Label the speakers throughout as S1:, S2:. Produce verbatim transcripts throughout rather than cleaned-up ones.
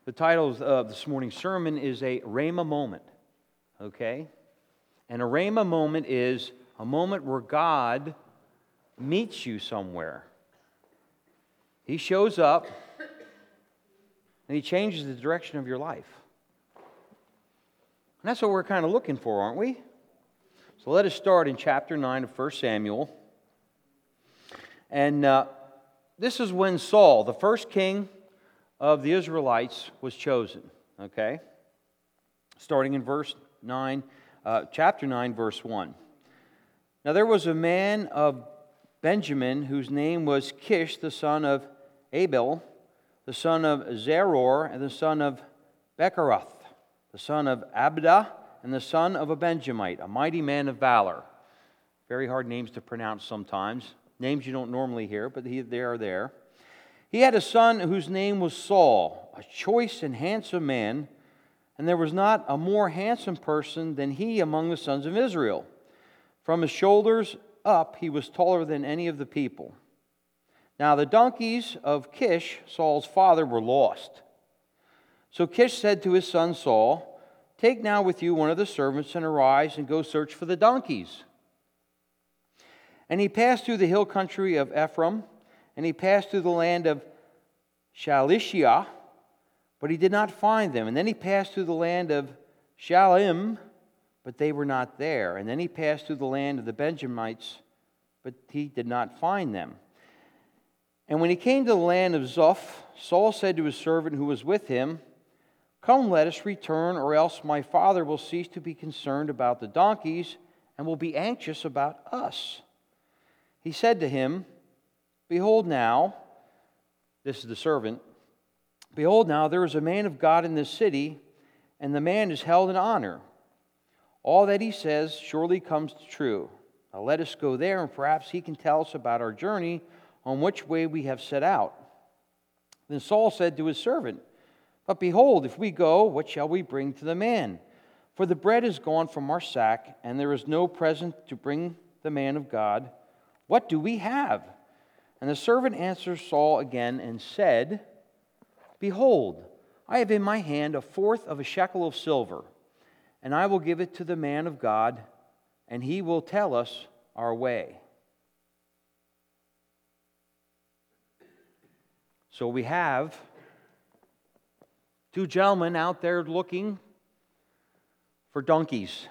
S1: The title of this morning's sermon is a Rhema moment, okay? And a Rhema moment is a moment where God meets you somewhere. He shows up and He changes the direction of your life. And that's what we're kind of looking for, aren't we? So let us start in chapter nine of First Samuel. And uh, this is when Saul, the first king of the Israelites, was chosen, okay? Starting in verse nine, uh, chapter nine, verse one. Now there was a man of Benjamin whose name was Kish, the son of Abel, the son of Zeror, and the son of Bechorath, the son of Abda, and the son of a Benjamite, a mighty man of valor. Very hard names to pronounce sometimes. Names you don't normally hear, but he, they are there. He had a son whose name was Saul, a choice and handsome man, and there was not a more handsome person than he among the sons of Israel. From his shoulders up, he was taller than any of the people. Now the donkeys of Kish, Saul's father, were lost. So Kish said to his son Saul, "Take now with you one of the servants and arise and go search for the donkeys." And he passed through the hill country of Ephraim, and he passed through the land of Shalishah, but he did not find them. And then he passed through the land of Shalim, but they were not there. And then he passed through the land of the Benjamites, but he did not find them. And when he came to the land of Zoph, Saul said to his servant who was with him, "Come, let us return, or else my father will cease to be concerned about the donkeys and will be anxious about us." He said to him, "Behold now," this is the servant, "behold now, there is a man of God in this city, and the man is held in honor. All that he says surely comes true. Now let us go there, and perhaps he can tell us about our journey, on which way we have set out." Then Saul said to his servant, "But behold, if we go, what shall we bring to the man? For the bread is gone from our sack, and there is no present to bring the man of God. What do we have?" And the servant answered Saul again and said, "Behold, I have in my hand a fourth of a shekel of silver, and I will give it to the man of God, and he will tell us our way." So we have two gentlemen out there looking for donkeys.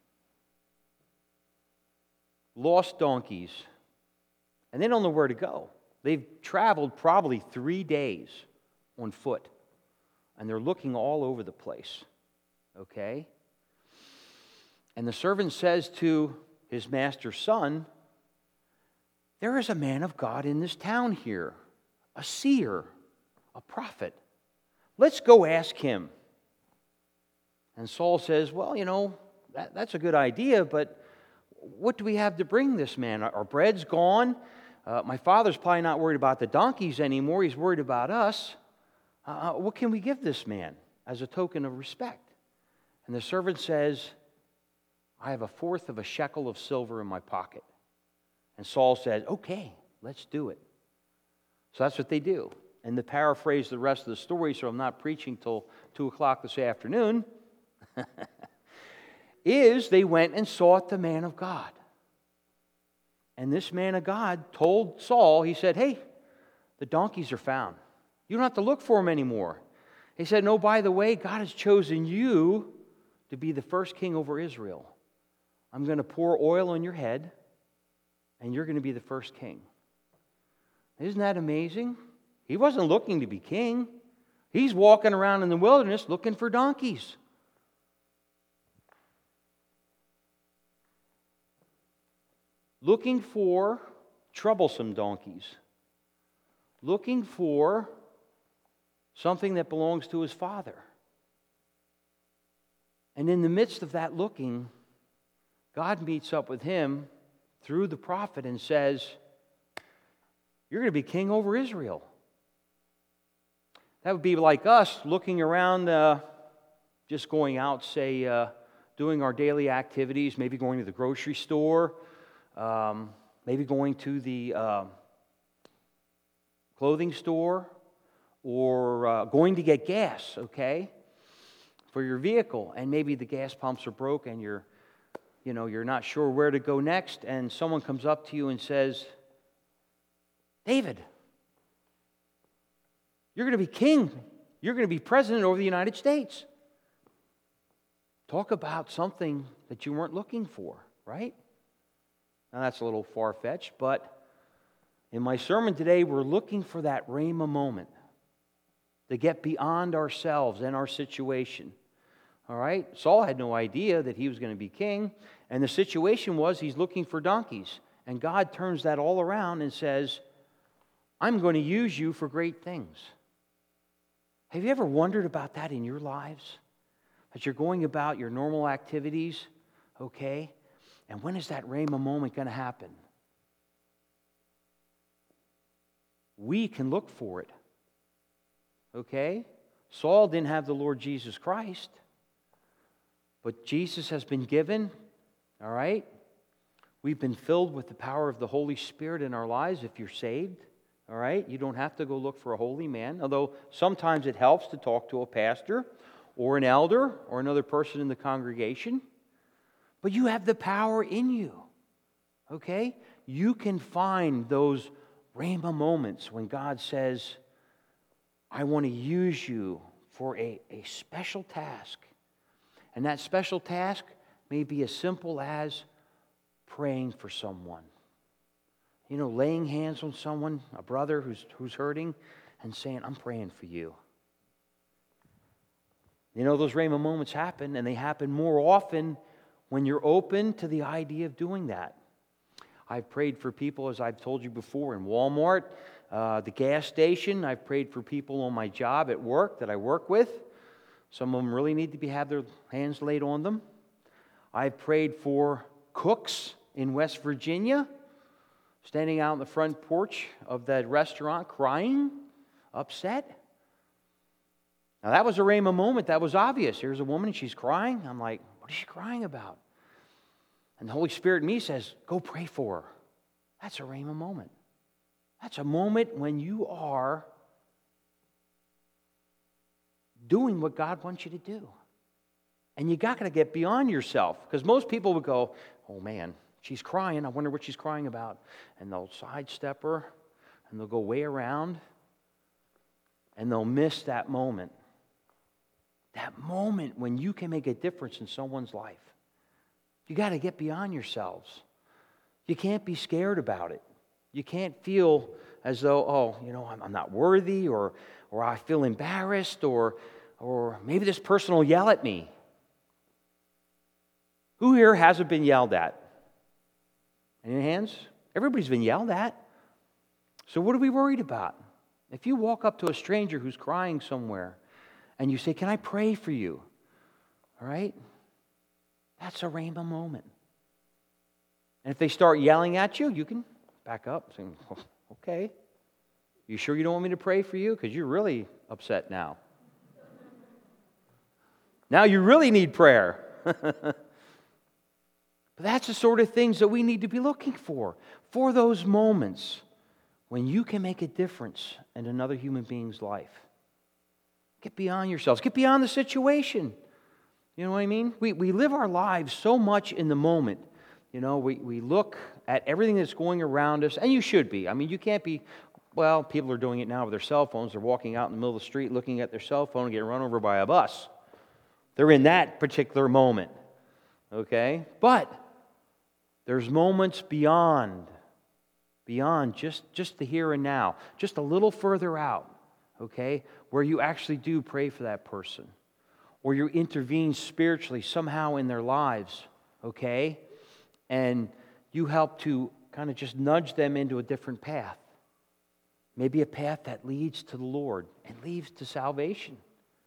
S1: Lost donkeys. And they don't know where to go. They've traveled probably three days on foot. And they're looking all over the place. Okay? And the servant says to his master's son, "There is a man of God in this town here, a seer, a prophet. Let's go ask him." And Saul says, "Well, you know, that, that's a good idea, but what do we have to bring this man? Our, our bread's gone. Uh, my father's probably not worried about the donkeys anymore. He's worried about us. Uh, what can we give this man as a token of respect?" And the servant says, "I have a fourth of a shekel of silver in my pocket." And Saul says, "Okay, let's do it." So that's what they do. And to paraphrase the rest of the story, so I'm not preaching till two o'clock this afternoon, is they went and sought the man of God. And this man of God told Saul, he said, "Hey, the donkeys are found. You don't have to look for them anymore." He said, "No, by the way, God has chosen you to be the first king over Israel. I'm going to pour oil on your head, and you're going to be the first king." Isn't that amazing? He wasn't looking to be king. He's walking around in the wilderness looking for donkeys. Looking for troublesome donkeys. Looking for something that belongs to his father. And in the midst of that looking, God meets up with him through the prophet and says, "You're going to be king over Israel." That would be like us looking around, uh, just going out, say, uh, doing our daily activities, maybe going to the grocery store, um, maybe going to the uh, clothing store, or uh, going to get gas, okay, for your vehicle, and maybe the gas pumps are broke and you're, you know, you're not sure where to go next, and someone comes up to you and says, David, you're going to be king. You're going to be president over the United States. Talk about something that you weren't looking for, right? Now that's a little far-fetched, but in my sermon today, we're looking for that rhema moment to get beyond ourselves and our situation. All right? Saul had no idea that he was going to be king, and the situation was he's looking for donkeys. And God turns that all around and says, I'm going to use you for great things. Have you ever wondered about that in your lives? That you're going about your normal activities, okay? And when is that rhema moment going to happen? We can look for it, okay? Saul didn't have the Lord Jesus Christ, but Jesus has been given, all right? We've been filled with the power of the Holy Spirit in our lives if you're saved. All right? You don't have to go look for a holy man, although sometimes it helps to talk to a pastor or an elder or another person in the congregation. But you have the power in you, okay? You can find those rhema moments when God says, I want to use you for a, a special task. And that special task may be as simple as praying for someone. You know, laying hands on someone, a brother who's who's hurting, and saying, I'm praying for you. You know, those rhema moments happen, and they happen more often when you're open to the idea of doing that. I've prayed for people, as I've told you before, in Walmart, uh, the gas station. I've prayed for people on my job at work that I work with. Some of them really need to be have their hands laid on them. I've prayed for cooks in West Virginia, standing out on the front porch of that restaurant crying, upset. Now that was a rhema moment. That was obvious. Here's a woman, she's crying. I'm like, what is she crying about? And the Holy Spirit in me says, go pray for her. That's a rhema moment. That's a moment when you are doing what God wants you to do. And you got to get beyond yourself. Because most people would go, oh man, she's crying. I wonder what she's crying about. And they'll sidestep her, and they'll go way around, and they'll miss that moment. That moment when you can make a difference in someone's life. You got to get beyond yourselves. You can't be scared about it. You can't feel as though, oh, you know, I'm, I'm not worthy, or or I feel embarrassed, or or maybe this person will yell at me. Who here hasn't been yelled at? Any hands? Everybody's been yelled at. So what are we worried about? If you walk up to a stranger who's crying somewhere and you say, can I pray for you? All right? That's a rhema moment. And if they start yelling at you, you can back up and say, okay. You sure you don't want me to pray for you? Because you're really upset now. Now you really need prayer. But that's the sort of things that we need to be looking for. For those moments when you can make a difference in another human being's life. Get beyond yourselves. Get beyond the situation. You know what I mean? We we live our lives so much in the moment. You know, we, we look at everything that's going around us, and you should be. I mean, you can't be, well, people are doing it now with their cell phones. They're walking out in the middle of the street looking at their cell phone and getting run over by a bus. They're in that particular moment. Okay? But there's moments beyond, beyond just, just the here and now, just a little further out, okay, where you actually do pray for that person, or you intervene spiritually somehow in their lives, okay, and you help to kind of just nudge them into a different path, maybe a path that leads to the Lord and leads to salvation,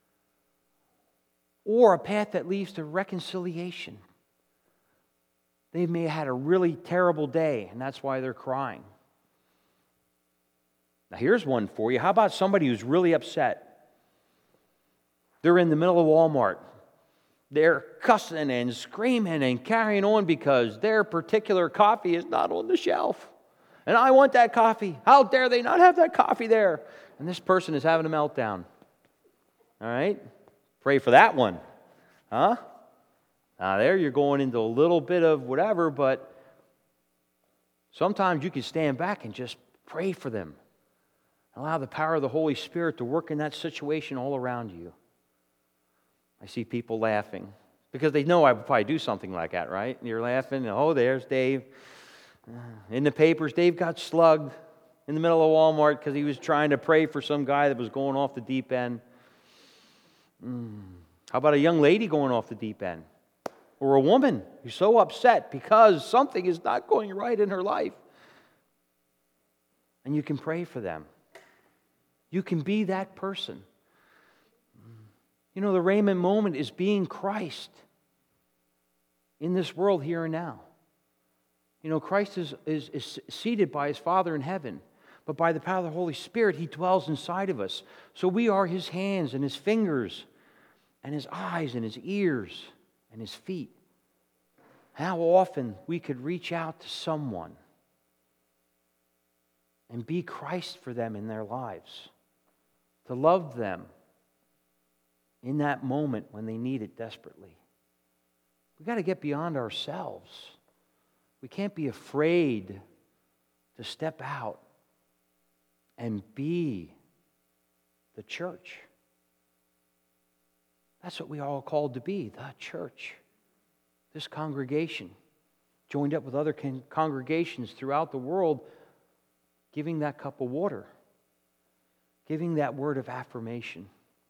S1: or a path that leads to reconciliation. They may have had a really terrible day, and that's why they're crying. Now, here's one for you. How about somebody who's really upset? They're in the middle of Walmart. They're cussing and screaming and carrying on because their particular coffee is not on the shelf. And I want that coffee. How dare they not have that coffee there? and this person is having a meltdown. All right? Pray for that one. Huh? Now there you're going into a little bit of whatever, but sometimes you can stand back and just pray for them. Allow the power of the Holy Spirit to work in that situation all around you. I see people laughing because they know I would probably do something like that, right? And you're laughing, oh, there's Dave. In the papers, Dave got slugged in the middle of Walmart because he was trying to pray for some guy that was going off the deep end. Mm. How about a young lady going off the deep end? Or a woman who's so upset because something is not going right in her life. And you can pray for them. You can be that person. You know, the Rhema moment is being Christ in this world here and now. You know, Christ is, is, is seated by His Father in heaven, but by the power of the Holy Spirit, He dwells inside of us. So we are His hands and His fingers and His eyes and His ears and His feet. How often we could reach out to someone and be Christ for them in their lives, to love them in that moment when they need it desperately. We've got to get beyond ourselves. We can't be afraid to step out and be the church. That's what we are all called to be, the church. This congregation, joined up with other con- congregations throughout the world, giving that cup of water, giving that word of affirmation.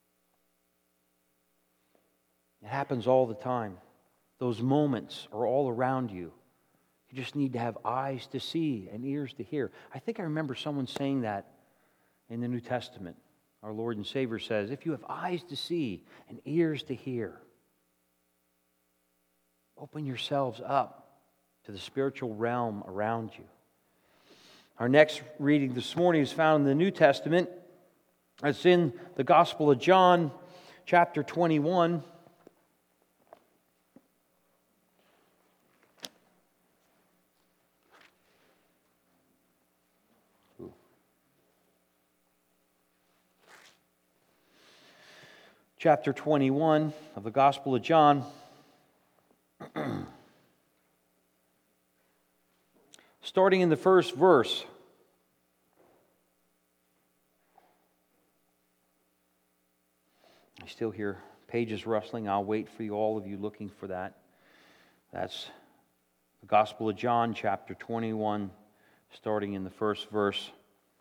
S1: It happens all the time. Those moments are all around you. You just need to have eyes to see and ears to hear. I think I remember someone saying that in the New Testament. Our Lord and Savior says, if you have eyes to see and ears to hear, open yourselves up to the spiritual realm around you. Our next reading this morning is found in the New Testament. It's in the Gospel of John, chapter twenty-one. Chapter twenty-one of the Gospel of John. Starting in the first verse. I still hear pages rustling. I'll wait for you, all of you looking for that. That's the Gospel of John, chapter twenty-one, starting in the first verse.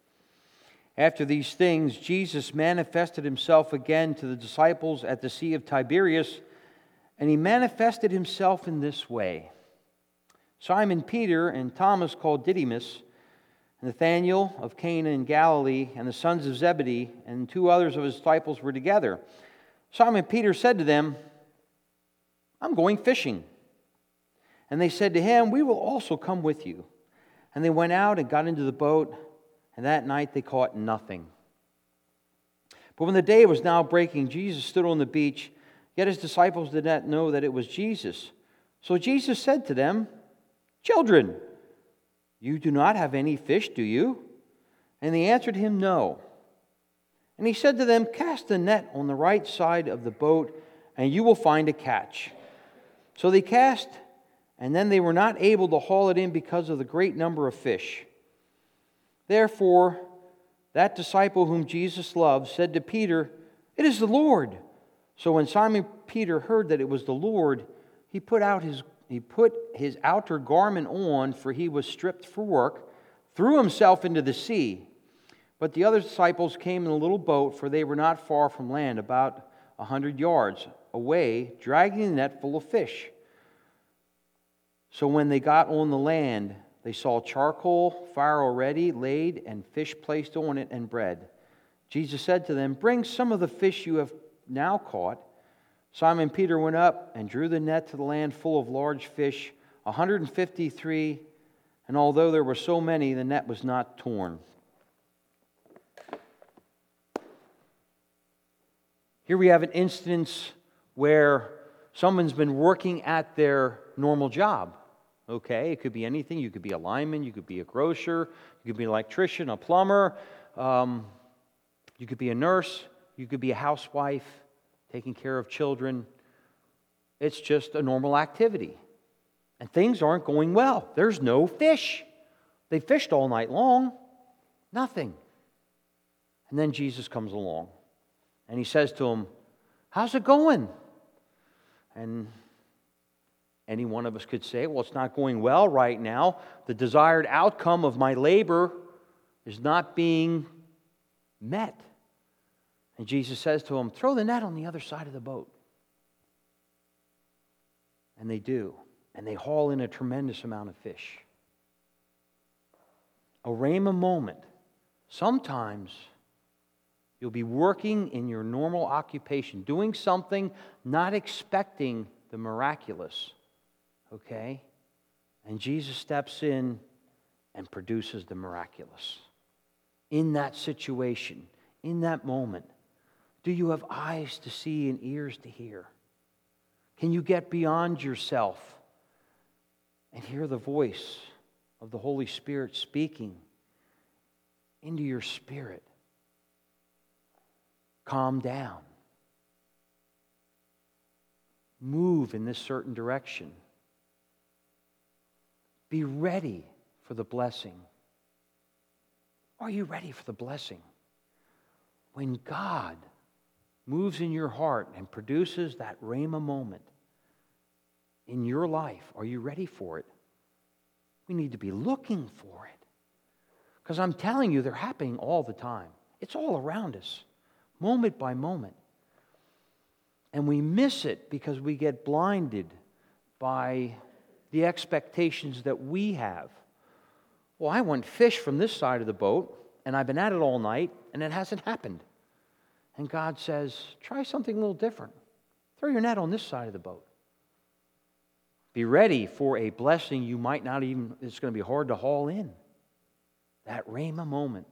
S1: After these things, Jesus manifested Himself again to the disciples at the Sea of Tiberias, and He manifested Himself in this way. Simon Peter and Thomas called Didymus, and Nathanael of Cana in Galilee, and the sons of Zebedee, and two others of His disciples were together. Simon Peter said to them, I'm going fishing. And they said to him, we will also come with you. And they went out and got into the boat, and that night they caught nothing. But when the day was now breaking, Jesus stood on the beach, yet His disciples did not know that it was Jesus. So Jesus said to them, Children, you do not have any fish, do you? And they answered Him, No. And He said to them, Cast a net on the right side of the boat, and you will find a catch. So they cast, and then they were not able to haul it in because of the great number of fish. Therefore, that disciple whom Jesus loved said to Peter, It is the Lord. So when Simon Peter heard that it was the Lord, he put out his he put his outer garment on, for he was stripped for work, threw himself into the sea. But the other disciples came in a little boat, for they were not far from land, about a hundred yards away, dragging the net full of fish. So when they got on the land, they saw charcoal fire already laid, and fish placed on it, and bread. Jesus said to them, Bring some of the fish you have now caught. Simon Peter went up and drew the net to the land full of large fish, one hundred fifty-three, and although there were so many, the net was not torn. Here we have an instance where someone's been working at their normal job. Okay, it could be anything. You could be a lineman, you could be a grocer, you could be an electrician, a plumber, um, You could be a nurse. You could be a housewife, taking care of children. It's just a normal activity. And things aren't going well. There's no fish. They fished all night long. Nothing. And then Jesus comes along. And he says to them, how's it going? And any one of us could say, well, it's not going well right now. The desired outcome of my labor is not being met. And Jesus says to them, throw the net on the other side of the boat. And they do. And they haul in a tremendous amount of fish. A rhema moment. Sometimes you'll be working in your normal occupation, doing something, not expecting the miraculous. Okay? And Jesus steps in and produces the miraculous. In that situation, in that moment, do you have eyes to see and ears to hear? Can you get beyond yourself and hear the voice of the Holy Spirit speaking into your spirit? Calm down. Move in this certain direction. Be ready for the blessing. Are you ready for the blessing? When God moves in your heart and produces that rhema moment in your life, are you ready for it? We need to be looking for it. Because I'm telling you, they're happening all the time. It's all around us, moment by moment. And we miss it because we get blinded by the expectations that we have. Well, I want fish from this side of the boat, and I've been at it all night, and it hasn't happened. And God says, try something a little different. Throw your net on this side of the boat. Be ready for a blessing you might not even, it's going to be hard to haul in. That rhema moment.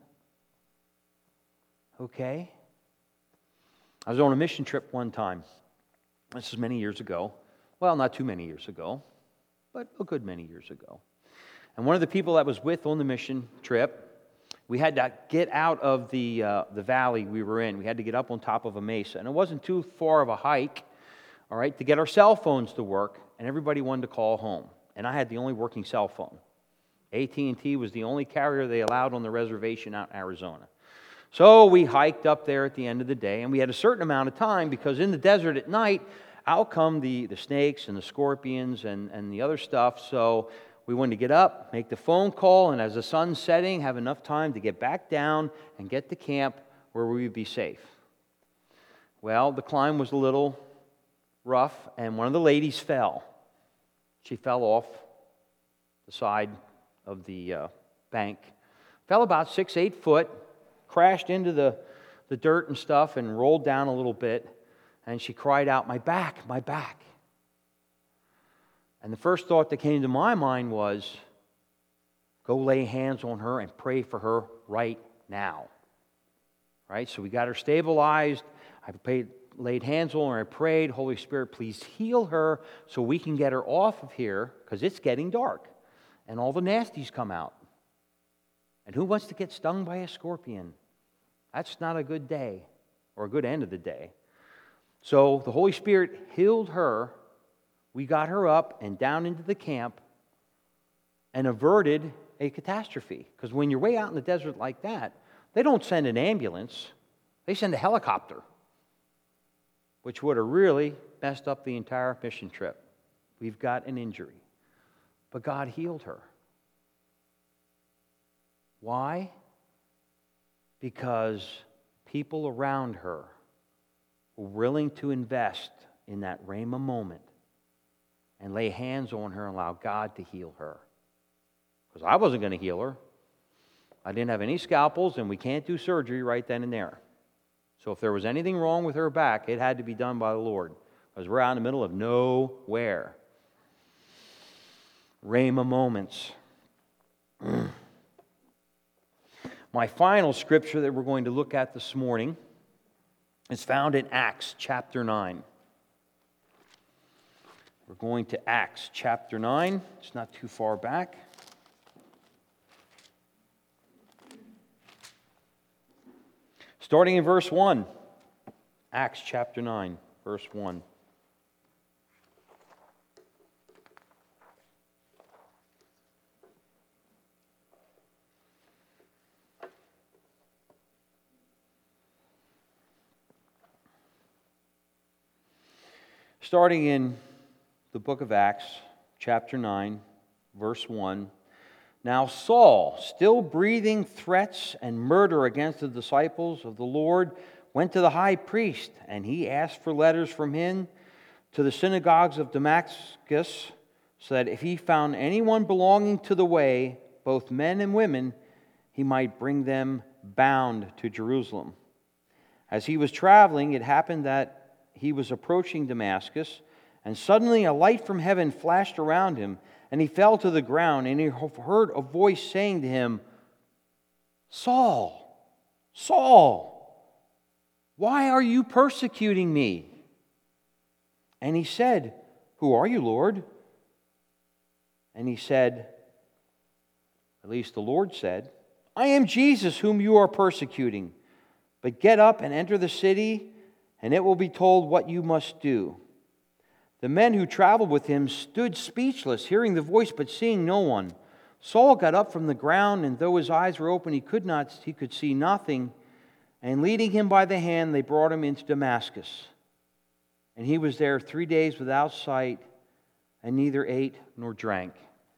S1: Okay? I was on a mission trip one time. This is many years ago. Well, not too many years ago, but a good many years ago. And one of the people that was with on the mission trip, we had to get out of the uh, the valley we were in. We had to get up on top of a mesa. And it wasn't too far of a hike, all right, to get our cell phones to work. And everybody wanted to call home. And I had the only working cell phone. A T and T was the only carrier they allowed on the reservation out in Arizona. So we hiked up there at the end of the day. And we had a certain amount of time because in the desert at night, out come the, the snakes and the scorpions and, and the other stuff. So we wanted to get up, make the phone call, and as the sun's setting, have enough time to get back down and get to camp where we would be safe. Well, the climb was a little rough, and one of the ladies fell. She fell off the side of the uh, bank, fell about six, eight foot, crashed into the, the dirt and stuff, and rolled down a little bit, and she cried out, "My back, my back." And the first thought that came to my mind was, go lay hands on her and pray for her right now. Right? So we got her stabilized. I prayed, laid hands on her. I prayed, Holy Spirit, please heal her so we can get her off of here because it's getting dark and all the nasties come out. And who wants to get stung by a scorpion? That's not a good day or a good end of the day. So the Holy Spirit healed her. We got her up and down into the camp and averted a catastrophe. Because when you're way out in the desert like that, they don't send an ambulance. They send a helicopter, which would have really messed up the entire mission trip. We've got an injury. But God healed her. Why? Because people around her were willing to invest in that rhema moment and lay hands on her and allow God to heal her. Because I wasn't going to heal her. I didn't have any scalpels, and we can't do surgery right then and there. So if there was anything wrong with her back, it had to be done by the Lord. Because we're out in the middle of nowhere. Rhema moments. My final scripture that we're going to look at this morning is found in Acts chapter nine. We're going to Acts chapter nine. It's not too far back. Starting in verse one, Acts chapter nine, verse one. Starting in the book of Acts, chapter nine, verse one. Now Saul, still breathing threats and murder against the disciples of the Lord, went to the high priest, and he asked for letters from him to the synagogues of Damascus, so that if he found anyone belonging to the way, both men and women, he might bring them bound to Jerusalem. As he was traveling, it happened that he was approaching Damascus, and suddenly a light from heaven flashed around him, and he fell to the ground, and he heard a voice saying to him, Saul, Saul, why are you persecuting me? And he said, Who are you, Lord? And he said, at least the Lord said, I am Jesus whom you are persecuting. But get up and enter the city, and it will be told what you must do. The men who traveled with him stood speechless, hearing the voice but seeing no one. Saul got up from the ground, and though his eyes were open, he could not, he could see nothing. And leading him by the hand, they brought him into Damascus. And he was there three days without sight, and neither ate nor drank.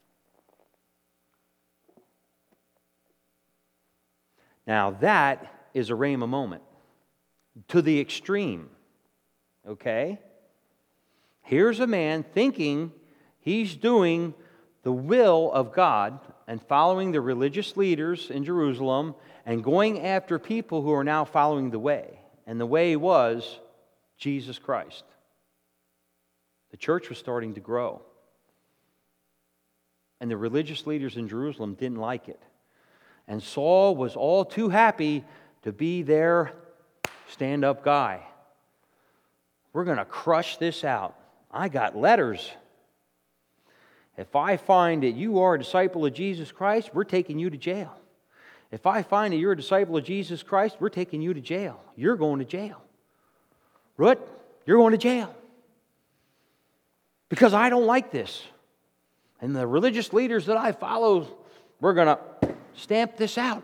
S1: Now that is a Rhema moment. To the extreme. Okay? Here's a man thinking he's doing the will of God and following the religious leaders in Jerusalem and going after people who are now following the way. And the way was Jesus Christ. The church was starting to grow. And the religious leaders in Jerusalem didn't like it. And Saul was all too happy to be their stand-up guy. We're going to crush this out. I got letters. If I find that you are a disciple of Jesus Christ, we're taking you to jail. If I find that you're a disciple of Jesus Christ, we're taking you to jail. You're going to jail. Root, you're going to jail. Because I don't like this. And the religious leaders that I follow, we're going to stamp this out.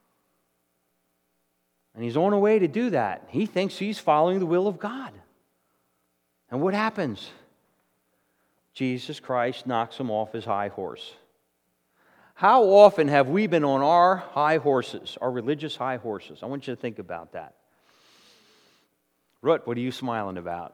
S1: And he's on a way to do that. He thinks he's following the will of God. And what happens? Jesus Christ knocks him off his high horse. How often have we been on our high horses, our religious high horses? I want you to think about that. Rut, what are you smiling about?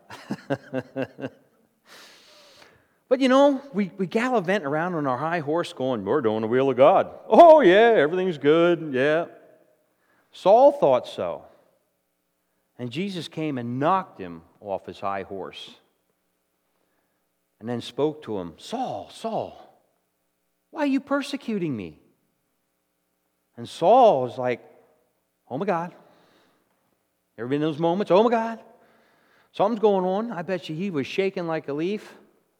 S1: But you know, we, we gallivant around on our high horse going, we're doing the will of God. Oh yeah, everything's good, yeah. Saul thought so. And Jesus came and knocked him off his high horse. And then spoke to him, Saul, Saul, why are you persecuting me? And Saul was like, oh my God. Ever been in those moments? Oh my God. Something's going on. I bet you he was shaking like a leaf.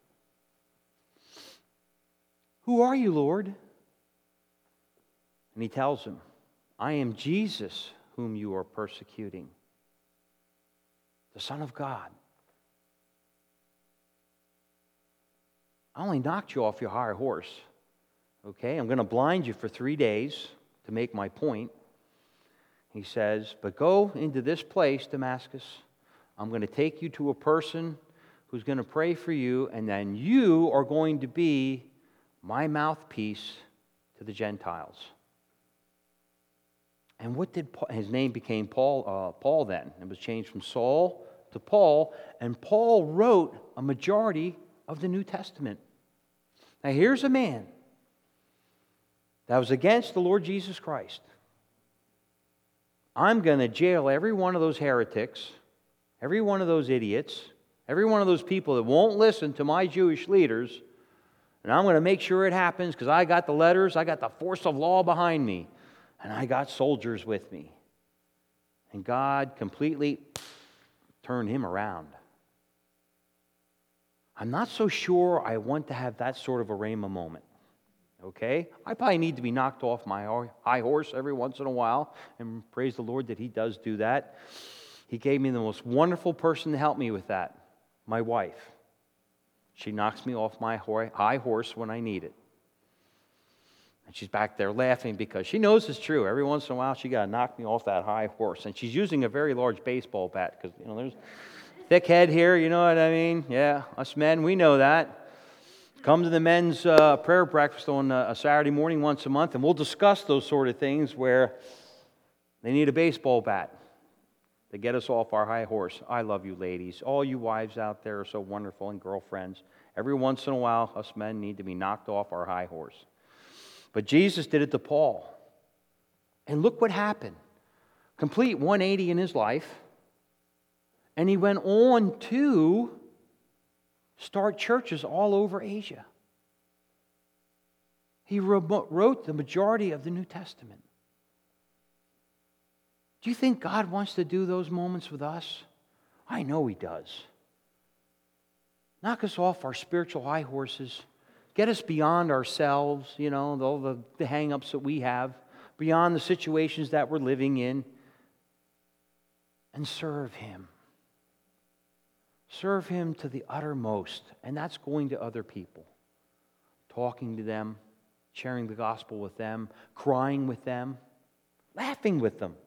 S1: Who are you, Lord? And he tells him, I am Jesus whom you are persecuting, the Son of God. I only knocked you off your high horse. Okay, I'm going to blind you for three days to make my point. He says, but go into this place, Damascus. I'm going to take you to a person who's going to pray for you, and then you are going to be my mouthpiece to the Gentiles. And what did Paul, his name became Paul, uh, Paul then. It was changed from Saul to Paul, and Paul wrote a majority of the New Testament. Now here's a man that was against the Lord Jesus Christ. I'm going to jail every one of those heretics, every one of those idiots, every one of those people that won't listen to my Jewish leaders, and I'm going to make sure it happens because I got the letters, I got the force of law behind me, and I got soldiers with me. And God completely turned him around. I'm not so sure I want to have that sort of a Rhema moment. Okay? I probably need to be knocked off my high horse every once in a while, and praise the Lord that He does do that. He gave me the most wonderful person to help me with that, my wife. She knocks me off my high horse when I need it. And she's back there laughing because she knows it's true. Every once in a while, she got to knock me off that high horse. And she's using a very large baseball bat because, you know, there's thick head here, you know what I mean? Yeah, us men, we know that. Come to the men's uh, prayer breakfast on a Saturday morning once a month, and we'll discuss those sort of things where they need a baseball bat to get us off our high horse. I love you, ladies. All you wives out there are so wonderful, and girlfriends. Every once in a while, us men need to be knocked off our high horse. But Jesus did it to Paul. And look what happened. Complete one eighty in his life. And he went on to start churches all over Asia. He wrote the majority of the New Testament. Do you think God wants to do those moments with us? I know He does. Knock us off our spiritual high horses. Get us beyond ourselves, you know, all the, the hang-ups that we have, beyond the situations that we're living in, and serve Him. Serve Him to the uttermost, and that's going to other people, talking to them, sharing the gospel with them, crying with them, laughing with them.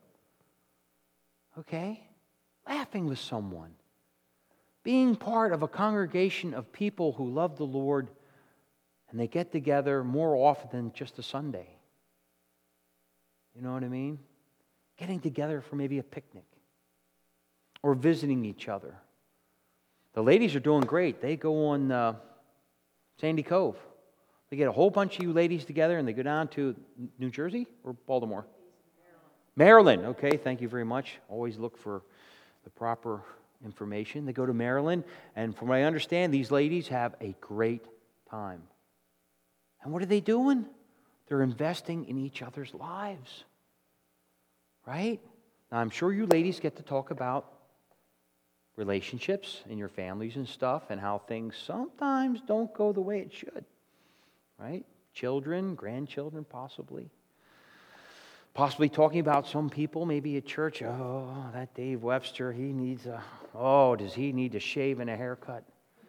S1: Okay? Laughing with someone. Being part of a congregation of people who love the Lord, and they get together more often than just a Sunday. You know what I mean? Getting together for maybe a picnic or visiting each other. The ladies are doing great. They go on uh, Sandy Cove. They get a whole bunch of you ladies together and they go down to New Jersey or Baltimore? Maryland. Maryland. Okay, thank you very much. Always look for the proper information. They go to Maryland, and from what I understand, these ladies have a great time. And what are they doing? They're investing in each other's lives. Right? Now, I'm sure you ladies get to talk about relationships in your families and stuff, and how things sometimes don't go the way it should. Right? Children, grandchildren, possibly. Possibly talking about some people, maybe at church. Oh, that Dave Webster, he needs a, oh, does he need a shave and a haircut?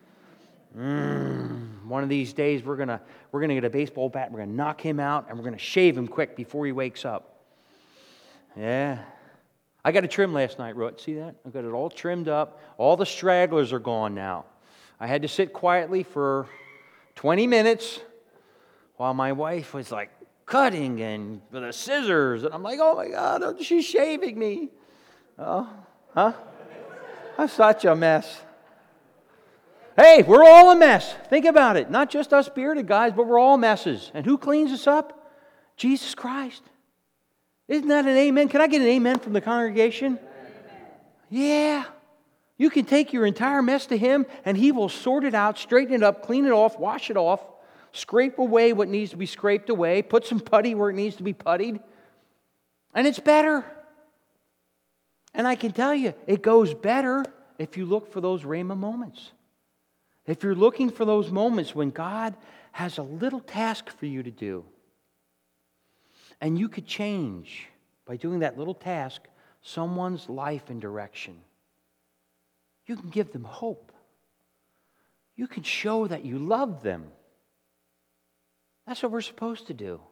S1: Mm, one of these days we're gonna we're gonna get a baseball bat, and we're gonna knock him out, and we're gonna shave him quick before he wakes up. Yeah. I got a trim last night, Root. See that? I got it all trimmed up. All the stragglers are gone now. I had to sit quietly for twenty minutes while my wife was like cutting and with the scissors, and I'm like, oh my God, she's shaving me. Oh, huh? I'm such a mess. Hey, we're all a mess. Think about it. Not just us bearded guys, but we're all messes. And who cleans us up? Jesus Christ. Isn't that an amen? Can I get an amen from the congregation? Amen. Yeah. You can take your entire mess to Him, and He will sort it out, straighten it up, clean it off, wash it off, scrape away what needs to be scraped away, put some putty where it needs to be puttied, and it's better. And I can tell you, it goes better if you look for those Rhema moments. If you're looking for those moments when God has a little task for you to do, and you could change, by doing that little task, someone's life and direction. You can give them hope. You can show that you love them. That's what we're supposed to do.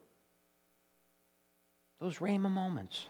S1: Those Rhema moments.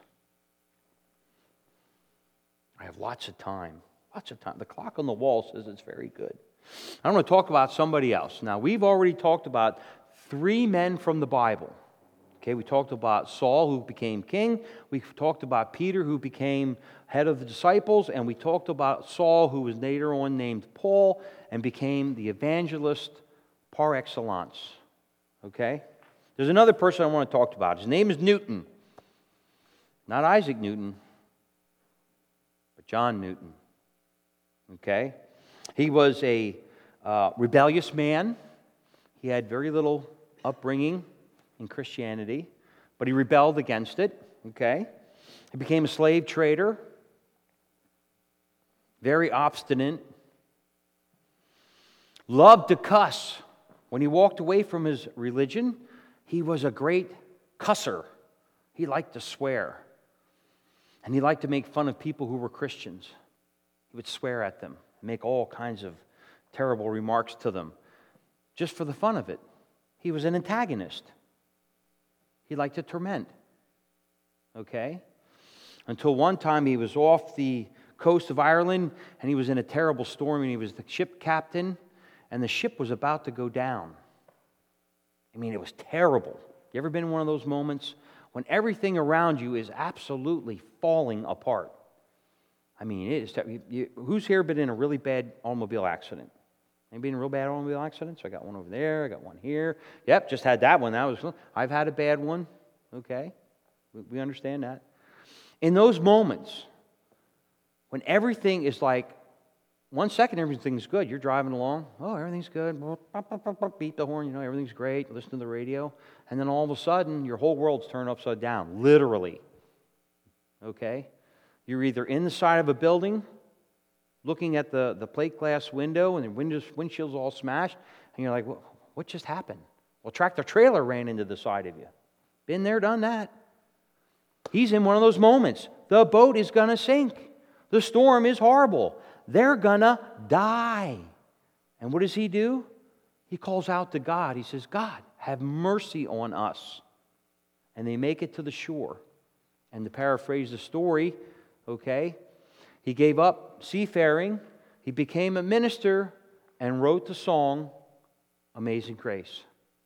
S1: I have lots of time. Lots of time. The clock on the wall says it's very good. I want to talk about somebody else. Now, we've already talked about three men from the Bible. Okay, we talked about Saul, who became king. We talked about Peter, who became head of the disciples. And we talked about Saul, who was later on named Paul and became the evangelist par excellence. Okay? There's another person I want to talk about. His name is Newton. Not Isaac Newton, but John Newton. Okay? He was a uh, rebellious man. He had very little upbringing in Christianity, but he rebelled against it. Okay? He became a slave trader. Very obstinate. Loved to cuss. When he walked away from his religion He was a great cusser. He liked to swear. And he liked to make fun of people who were Christians. He would swear at them, make all kinds of terrible remarks to them, just for the fun of it. He was an antagonist. He liked to torment. Okay? Until one time he was off the coast of Ireland, and he was in a terrible storm, and he was the ship captain, and the ship was about to go down. I mean, it was terrible. You ever been in one of those moments when everything around you is absolutely falling apart? I mean, it is. You, you, who's here been in a really bad automobile accident? Anybody in a real bad automobile accident? So I got one over there. I got one here. Yep, just had that one. That was. I've had a bad one. Okay, we, we understand that. In those moments, when everything is like, one second everything's good. You're driving along. Oh, everything's good. Beat the horn. You know, everything's great. Listen to the radio. And then all of a sudden, your whole world's turned upside down. Literally. Okay? You're either in the side of a building, looking at the, the plate glass window, and the windows, windshield's all smashed, and you're like, what, what just happened? Well, tractor trailer ran into the side of you. Been there, done that. He's in one of those moments. The boat is going to sink. The storm is horrible. They're going to die. And what does he do? He calls out to God. He says, God, have mercy on us. And they make it to the shore. And to paraphrase the story, okay, he gave up seafaring. He became a minister and wrote the song, Amazing Grace.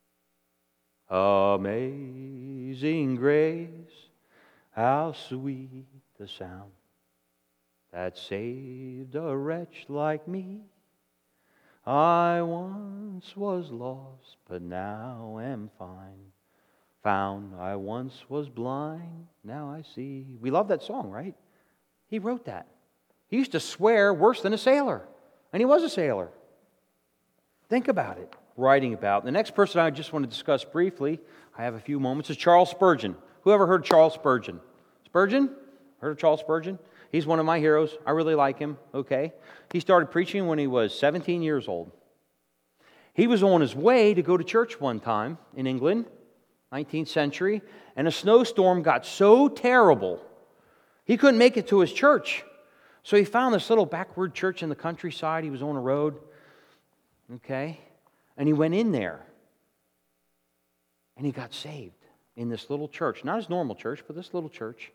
S1: Amazing grace, how sweet the sound that saved a wretch like me. I once was lost, but now am fine. Found I once was blind, now I see. We love that song, right? He wrote that. He used to swear worse than a sailor, and he was a sailor. Think about it, writing about. The next person I just want to discuss briefly, I have a few moments, is Charles Spurgeon. Who ever heard of Charles Spurgeon? Spurgeon? Heard of Charles Spurgeon? He's one of my heroes. I really like him, okay? He started preaching when he was seventeen years old. He was on his way to go to church one time in England, nineteenth century, and a snowstorm got so terrible, he couldn't make it to his church. So he found this little backward church in the countryside. He was on a road, okay? And he went in there, and he got saved in this little church. Not his normal church, but this little church.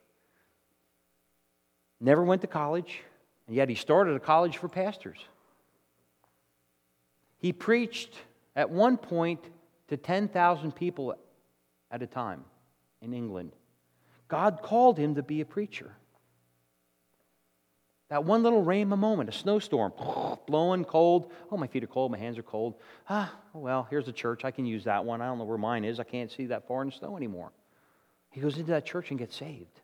S1: Never went to college, and yet he started a college for pastors. He preached at one point to ten thousand people at a time in England. God called him to be a preacher. That one little rhema moment, a snowstorm, blowing cold. Oh, my feet are cold, my hands are cold. Ah, well, here's a church. I can use that one. I don't know where mine is. I can't see that far in the snow anymore. He goes into that church and gets saved.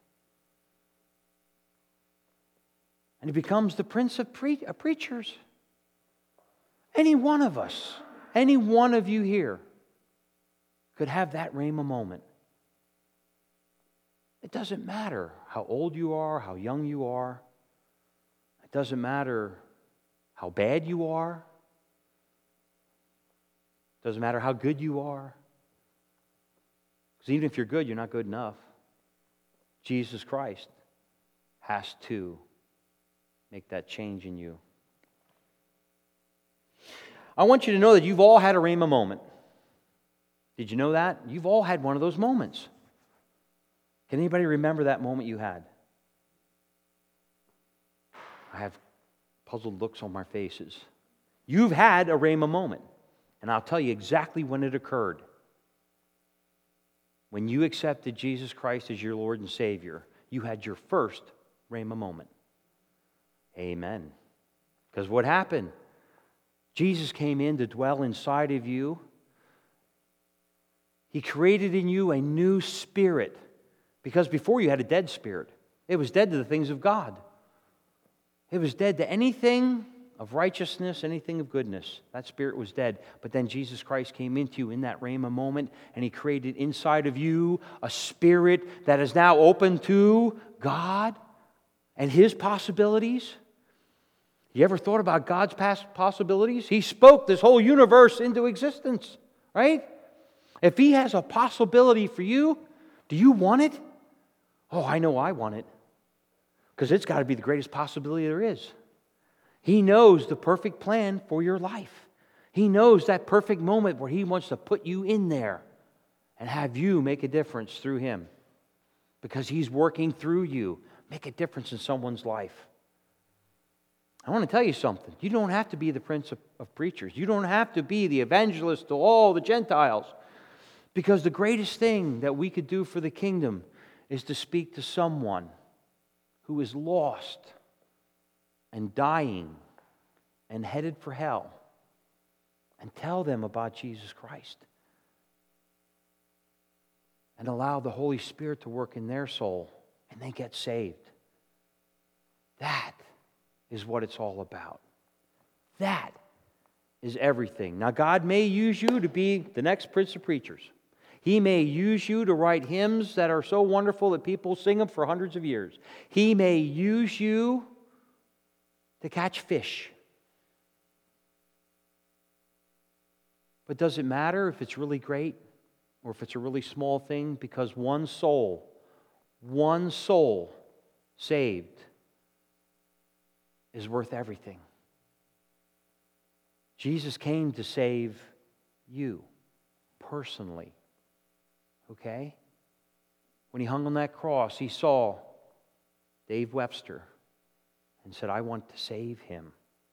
S1: And he becomes the prince of pre- of preachers. Any one of us, any one of you here could have that rhema moment. It doesn't matter how old you are, how young you are. It doesn't matter how bad you are. It doesn't matter how good you are. Because even if you're good, you're not good enough. Jesus Christ has to make that change in you. I want you to know that you've all had a rhema moment. Did you know that? You've all had one of those moments. Can anybody remember that moment you had? I have puzzled looks on my faces. You've had a rhema moment. And I'll tell you exactly when it occurred. When you accepted Jesus Christ as your Lord and Savior, you had your first rhema moment. Amen. Because what happened? Jesus came in to dwell inside of you. He created in you a new spirit. Because before you had a dead spirit. It was dead to the things of God. It was dead to anything of righteousness, anything of goodness. That spirit was dead. But then Jesus Christ came into you in that rhema moment, and He created inside of you a spirit that is now open to God and His possibilities. You ever thought about God's past possibilities? He spoke this whole universe into existence, right? If He has a possibility for you, do you want it? Oh, I know I want it. Because it's got to be the greatest possibility there is. He knows the perfect plan for your life. He knows that perfect moment where He wants to put you in there and have you make a difference through Him. Because He's working through you. Make a difference in someone's life. I want to tell you something. You don't have to be the prince of, of preachers. You don't have to be the evangelist to all the Gentiles. Because the greatest thing that we could do for the kingdom is to speak to someone who is lost and dying and headed for hell and tell them about Jesus Christ and allow the Holy Spirit to work in their soul and they get saved. That is what it's all about. That is everything. Now, God may use you to be the next prince of preachers. He may use you to write hymns that are so wonderful that people sing them for hundreds of years. He may use you to catch fish. But does it matter if it's really great or if it's a really small thing? Because one soul, one soul saved is worth everything. Jesus came to save you personally. Okay? When He hung on that cross, He saw Dave Webster and said, I want to save him.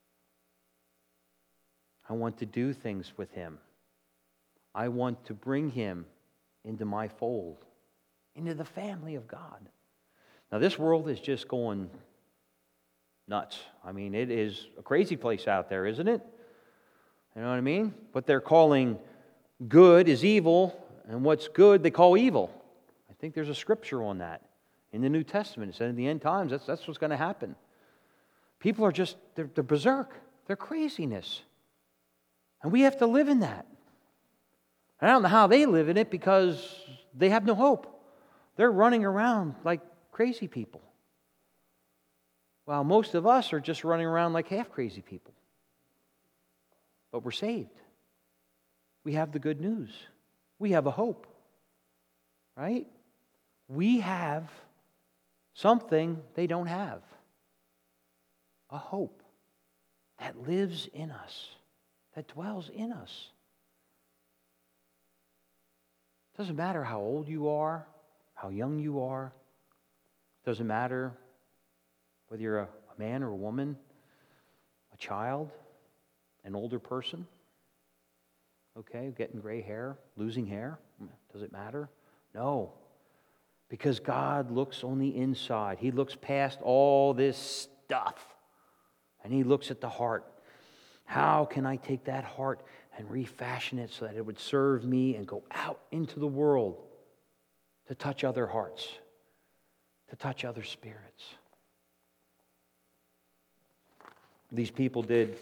S1: I want to do things with him. I want to bring him into my fold, into the family of God. Now, this world is just going nuts. I mean, it is a crazy place out there, isn't it? You know what I mean? What they're calling good is evil, and what's good they call evil. I think there's a scripture on that in the New Testament. It said in the end times, that's, that's what's going to happen. People are just, they're, they're berserk. They're craziness. And we have to live in that. I don't know how they live in it because they have no hope. They're running around like crazy people. While most of us are just running around like half crazy people. But we're saved. We have the good news. We have a hope. Right? We have something they don't have. A hope that lives in us, that dwells in us. It doesn't matter how old you are, how young you are. It doesn't matter whether you're a, a man or a woman, a child, an older person, okay, getting gray hair, losing hair. Does it matter? No. Because God looks on the inside. He looks past all this stuff. And He looks at the heart. How can I take that heart and refashion it so that it would serve me and go out into the world to touch other hearts, to touch other spirits? These people did.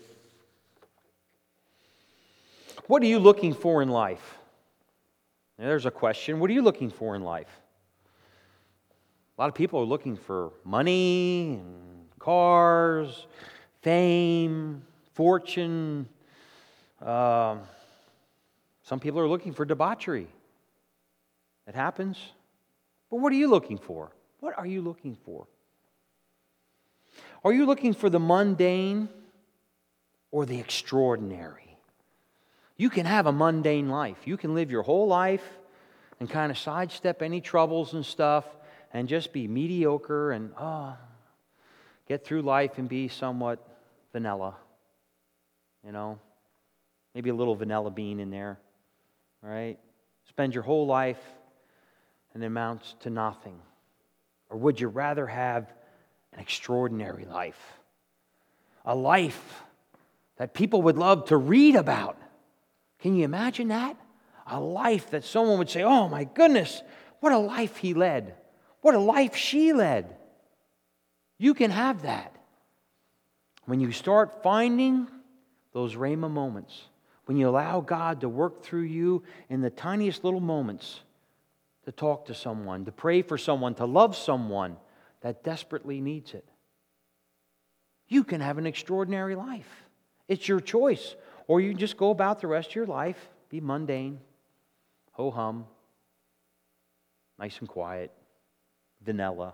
S1: What are you looking for in life? Now, there's a question. What are you looking for in life? A lot of people are looking for money, and cars, fame, fortune. Uh, some people are looking for debauchery. It happens. But what are you looking for? What are you looking for? Are you looking for the mundane or the extraordinary? You can have a mundane life. You can live your whole life and kind of sidestep any troubles and stuff and just be mediocre and oh, get through life and be somewhat vanilla. You know, maybe a little vanilla bean in there, right? Spend your whole life and it amounts to nothing. Or would you rather have an extraordinary life? A life that people would love to read about. Can you imagine that? A life that someone would say, oh my goodness, what a life he led. What a life she led. You can have that. When you start finding those Rhema moments, when you allow God to work through you in the tiniest little moments, to talk to someone, to pray for someone, to love someone that desperately needs it, you can have an extraordinary life. It's your choice. Or you can just go about the rest of your life, be mundane. ho-hum, nice and quiet, vanilla.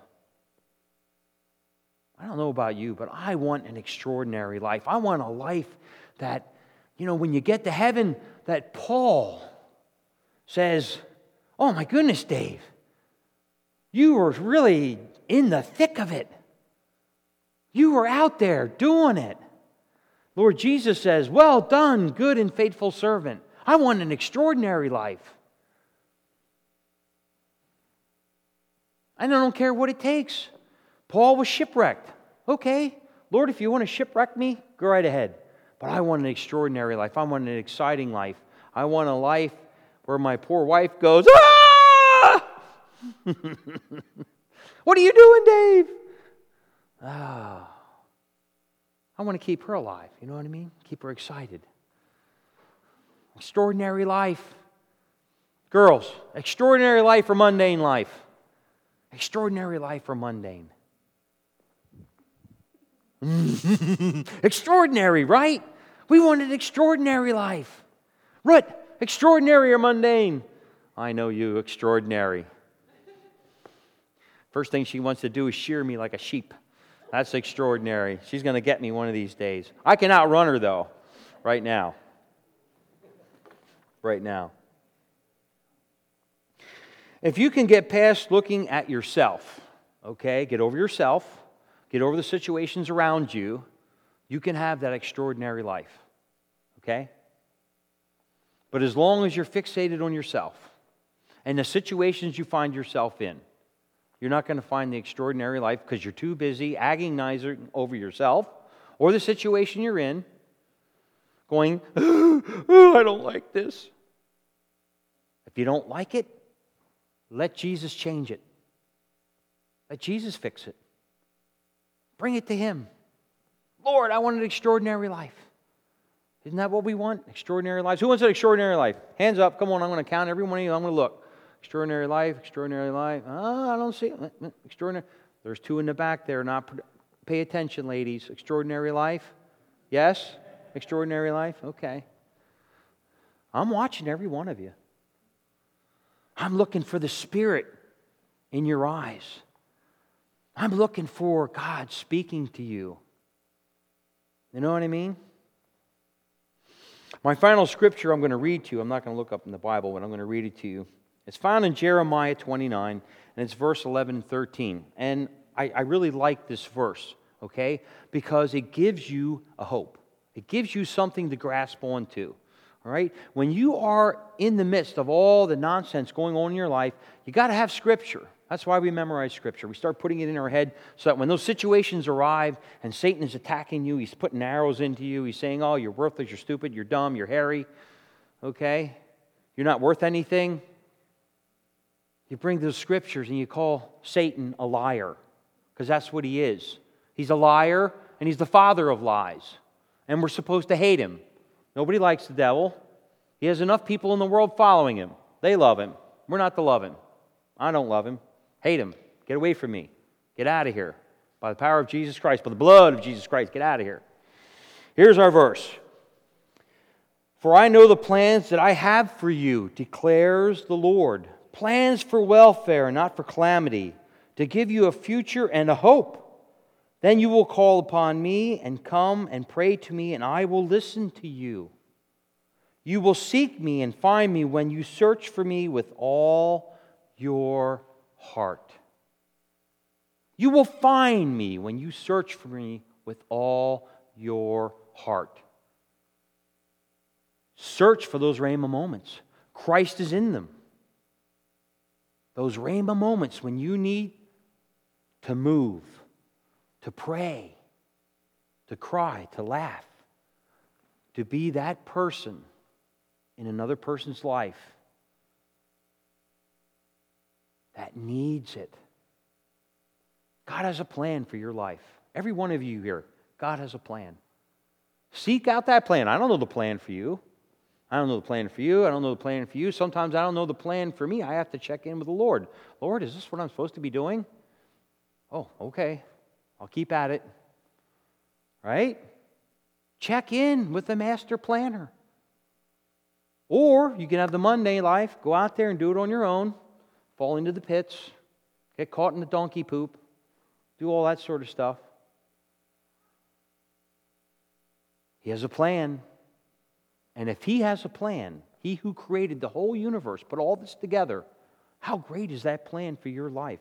S1: I don't know about you, but I want an extraordinary life. I want a life that, you know, when you get to heaven, that Paul says, oh my goodness, Dave, you were really in the thick of it. You were out there doing it. Lord Jesus says, well done, good and faithful servant. I want an extraordinary life. And I don't care what it takes. Paul was shipwrecked. Okay, Lord, if you want to shipwreck me, go right ahead. But I want an extraordinary life. I want an exciting life. I want a life where my poor wife goes, ah! What are you doing, Dave? Ah. I want to keep her alive. You know what I mean? Keep her excited. Extraordinary life. Girls, extraordinary life or mundane life? Extraordinary life or mundane? Extraordinary, right? We want an extraordinary life. Ruth, extraordinary or mundane? I know you, extraordinary. First thing she wants to do is shear me like a sheep. That's extraordinary. She's going to get me one of these days. I can outrun her, though, right now. Right now. If you can get past looking at yourself, okay, get over yourself, get over the situations around you, you can have that extraordinary life, okay? But as long as you're fixated on yourself and the situations you find yourself in, you're not going to find the extraordinary life because you're too busy agonizing over yourself or the situation you're in, going, oh, I don't like this. If you don't like it, let Jesus change it. Let Jesus fix it. Bring it to Him. Lord, I want an extraordinary life. Isn't that what we want? Extraordinary lives. Who wants an extraordinary life? Hands up. Come on, I'm going to count every one of you. I'm going to look. Extraordinary life, extraordinary life. Oh, I don't see it. Extraordinary. There's two in the back there. Not pay attention, ladies. Extraordinary life. Yes? Extraordinary life? Okay. I'm watching every one of you. I'm looking for the Spirit in your eyes. I'm looking for God speaking to you. You know what I mean? My final scripture I'm going to read to you, I'm not going to look up in the Bible, but I'm going to read it to you. It's found in Jeremiah twenty-nine, and it's verse eleven and thirteen. And I, I really like this verse, okay? Because it gives you a hope. It gives you something to grasp onto, all right? When you are in the midst of all the nonsense going on in your life, you got to have Scripture. That's why we memorize Scripture. We start putting it in our head so that when those situations arrive and Satan is attacking you, he's putting arrows into you, he's saying, oh, you're worthless, you're stupid, you're dumb, you're hairy, okay? You're not worth anything. You bring those Scriptures and you call Satan a liar, because that's what he is. He's a liar, and he's the father of lies. And we're supposed to hate him. Nobody likes the devil. He has enough people in the world following him. They love him. We're not to love him. I don't love him. Hate him. Get away from me. Get out of here. By the power of Jesus Christ, by the blood of Jesus Christ, get out of here. Here's our verse. For I know the plans that I have for you, declares the Lord. Plans for welfare, not for calamity, to give you a future and a hope. Then you will call upon me and come and pray to me, and I will listen to you. You will seek me and find me when you search for me with all your heart. You will find me when you search for me with all your heart. Search for those rhema moments. Christ is in them. Those rhema moments when you need to move, to pray, to cry, to laugh, to be that person in another person's life that needs it. God has a plan for your life. Every one of you here, God has a plan. Seek out that plan. I don't know the plan for you. I don't know the plan for you. I don't know the plan for you. Sometimes I don't know the plan for me. I have to check in with the Lord. Lord, is this what I'm supposed to be doing? Oh, okay. I'll keep at it. Right? Check in with the master planner. Or you can have the mundane life, go out there and do it on your own, fall into the pits, get caught in the donkey poop, do all that sort of stuff. He has a plan. And if He has a plan, He who created the whole universe, put all this together, how great is that plan for your life?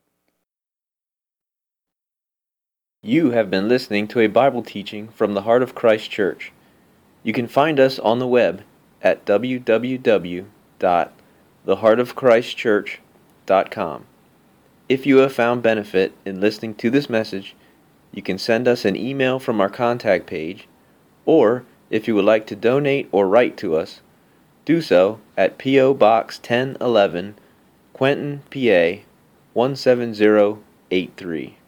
S2: You have been listening to a Bible teaching from the Heart of Christ Church. You can find us on the web at w w w dot the heart of christ church dot com. If you have found benefit in listening to this message, you can send us an email from our contact page, or if you would like to donate or write to us, do so at P O Box ten eleven, Quentin, P A one seven zero eight three.